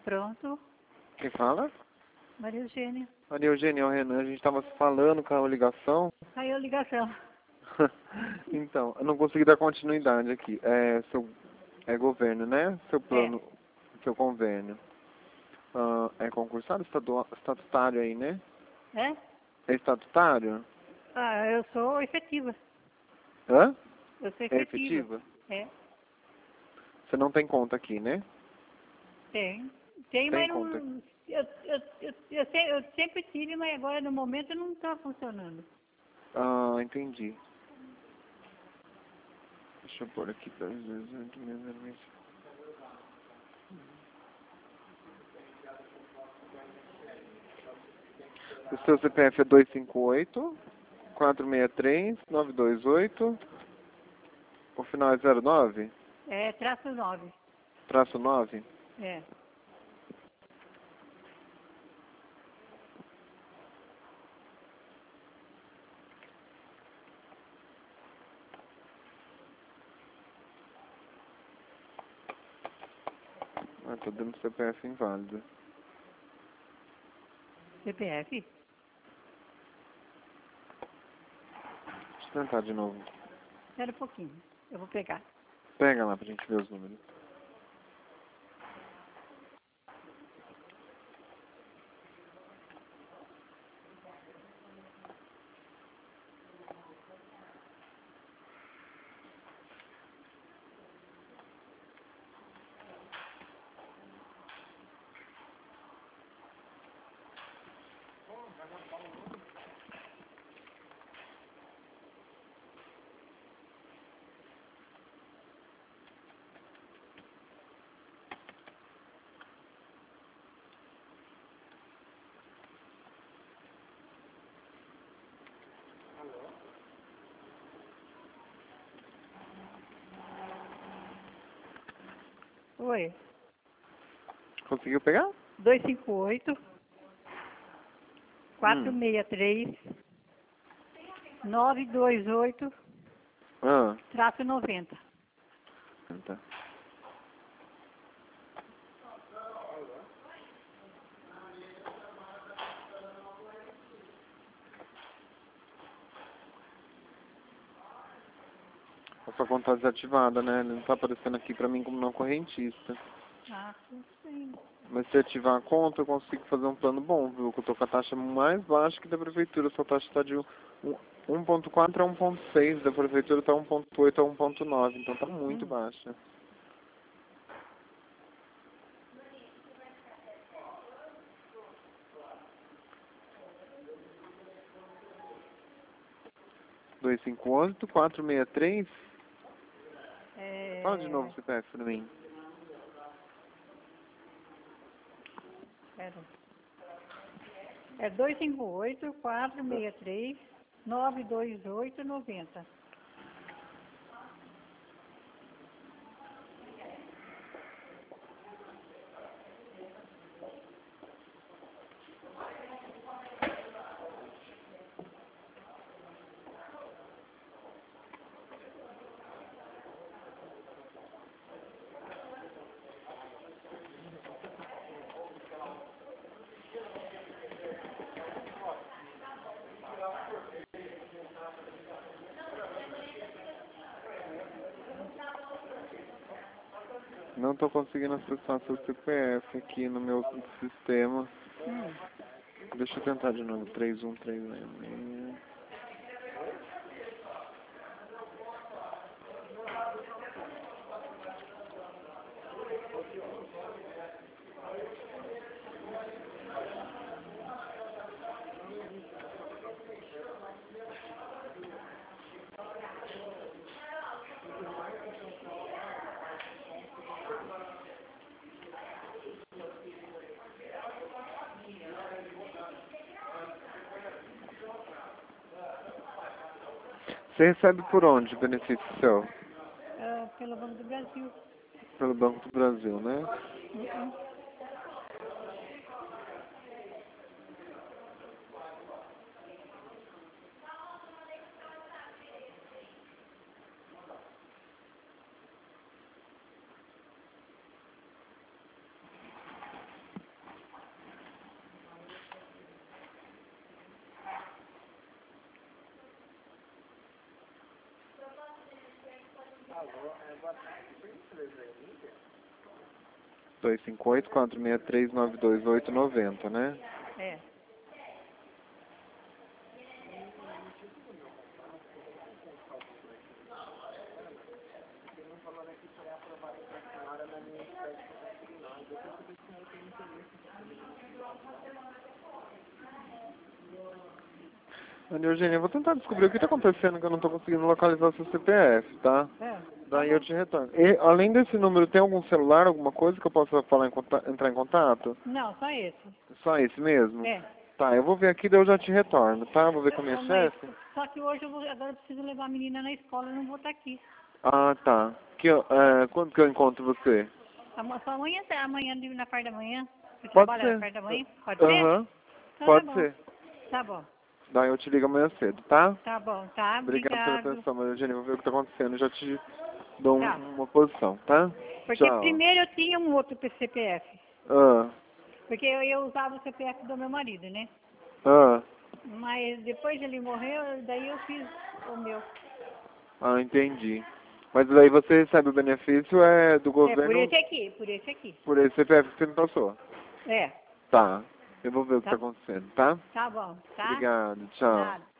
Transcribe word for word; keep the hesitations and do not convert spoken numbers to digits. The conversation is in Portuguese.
Pronto. Quem fala? Maria Eugênia. Maria Eugênia, é o Renan. A gente estava falando com a ligação. Caiu a ligação. Então, eu não consegui dar continuidade aqui. É, seu, é governo, né? Seu plano, seu convênio. Ah, é concursado estadual, estatutário aí, né? É? É estatutário? Ah, eu sou efetiva. Hã? Eu sou É efetiva. efetiva? É, Você não tem conta aqui, né? tem. Tem, Tem mas conta. não. Eu, eu, eu, eu, se- eu sempre tive, mas agora no momento não está funcionando. Ah, entendi. Deixa eu pôr aqui pra... O seu C P F é dois cinco oito, quatro seis três, nove dois oito. O final é zero nove? É traço nove. Traço nove? É. Ah, tô dando C P F inválido. C P F? Deixa eu tentar de novo. Espera um pouquinho. Eu vou pegar. Pega lá pra gente ver os números. Oi. Conseguiu pegar? dois cinco oito, quatro Hum. seis três, nove dois oito, Ah, traço noventa. tá. A sua conta tá desativada, né? Ele não tá aparecendo aqui pra mim como não correntista. Ah, sim. Mas se ativar a conta, eu consigo fazer um plano bom, viu? Que eu tô com a taxa mais baixa que da prefeitura. Sua taxa tá de um ponto quatro a um ponto seis, da prefeitura tá um ponto oito a um ponto nove, então tá muito Hum. baixa. dois cinco oito, quatro seis três. Fala de novo É... o C P F pra mim. Pera. É dois cinco oito, quatro seis três, nove dois oito, noventa. Não tô conseguindo acessar seu C P F aqui no meu sistema. Hum. Deixa eu tentar de novo. três um três seis. Você recebe por onde o benefício seu? É, pelo Banco do Brasil. Pelo Banco do Brasil, né? Uh -uh. dois cinco oito, quatro seis três, nove dois oito, noventa, né? É. Ana Eugênia, eu vou tentar descobrir o que está acontecendo, que eu não estou conseguindo localizar o seu C P F, tá? É. Daí eu te retorno. E, além desse número, tem algum celular, alguma coisa que eu possa falar em conta- entrar em contato? Não, só esse. Só esse mesmo? É. Tá, eu vou ver aqui, daí eu já te retorno, tá? Vou ver com a minha Ô, mas, chefe. só que hoje eu vou, agora eu preciso levar a menina na escola, eu não vou estar aqui. Ah, tá. Que, eu- é, quando que eu encontro você? Ama- Só amanhã, amanhã, na parte da manhã. Você Pode trabalha na ser. parte da manhã? Pode ser? Aham, Então tá pode bom. ser. Tá bom. Daí eu te ligo amanhã cedo, tá? Tá bom, tá? Obrigado pela Obrigado. atenção, Maria Eugênia. Vou ver o que tá acontecendo. Eu já te dou Tá. um- uma posição, tá? Porque Tchau. primeiro eu tinha um outro C P F. Ah, Porque eu, eu usava o C P F do meu marido, né? ah, Mas depois ele morreu, daí eu fiz o meu. ah, entendi. Mas daí você recebe o benefício é do É, por governo esse aqui, por esse aqui. por esse C P F que você me passou. É, Tá. Eu vou ver o que tá tá, acontecendo, tá? tá bom, tá? Obrigado. Tchau. Nada.